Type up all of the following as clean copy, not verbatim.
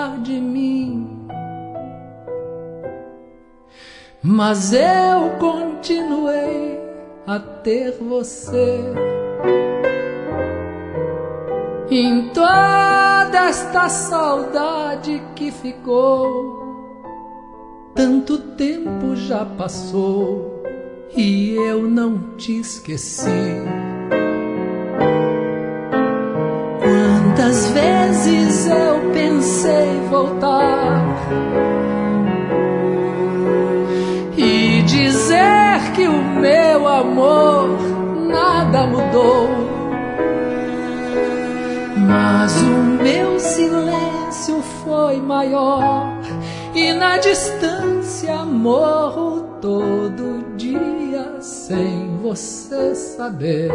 cuidar de mim. Mas eu continuei a ter você. Em toda esta saudade que ficou, tanto tempo já passou e eu não te esqueci. Quantas vezes eu pensei voltar e dizer que o meu amor nada mudou, mas o meu silêncio foi maior e na distância morro todo dia sem você saber.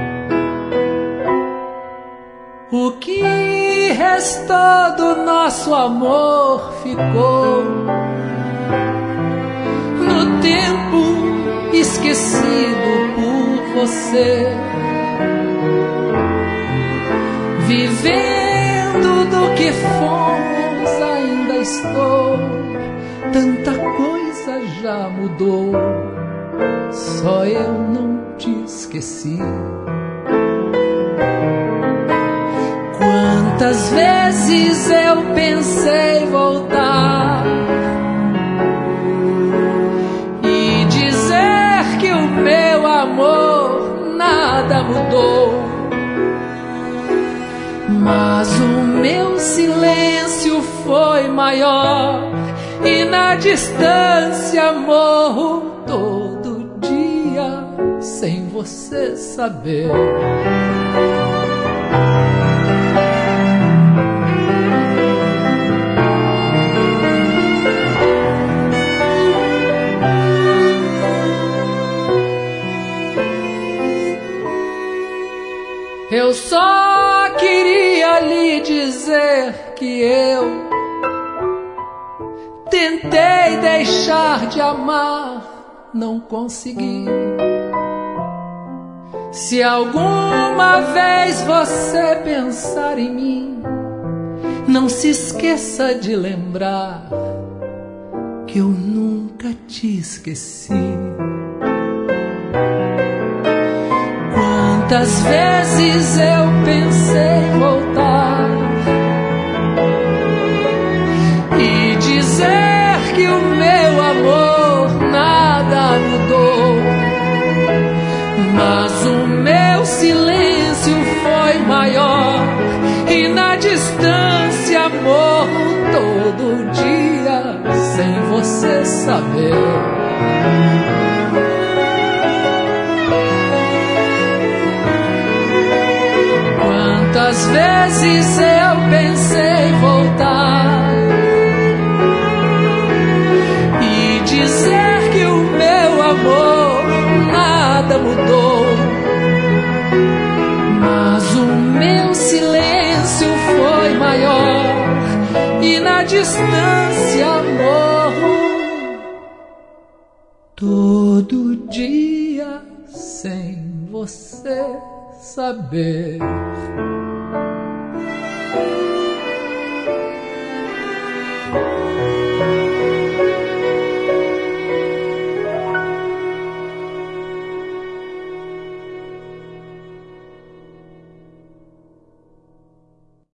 O que restou do nosso amor ficou no tempo esquecido por você. Vivendo do que fomos ainda estou, tanta coisa já mudou, só eu não te esqueci. Quantas vezes eu pensei voltar e dizer que o meu amor nada mudou, mas o meu silêncio foi maior e na distância morro todo dia sem você saber. Eu só queria lhe dizer que eu tentei deixar de amar, não consegui. Se alguma vez você pensar em mim, não se esqueça de lembrar que eu nunca te esqueci. Quantas vezes eu pensei voltar e dizer que o meu amor nada mudou, mas o meu silêncio foi maior e na distância morro todo dia sem você saber. Quantas vezes eu pensei voltar e dizer que o meu amor nada mudou, mas o meu silêncio foi maior e na distância morro todo dia sem você saber.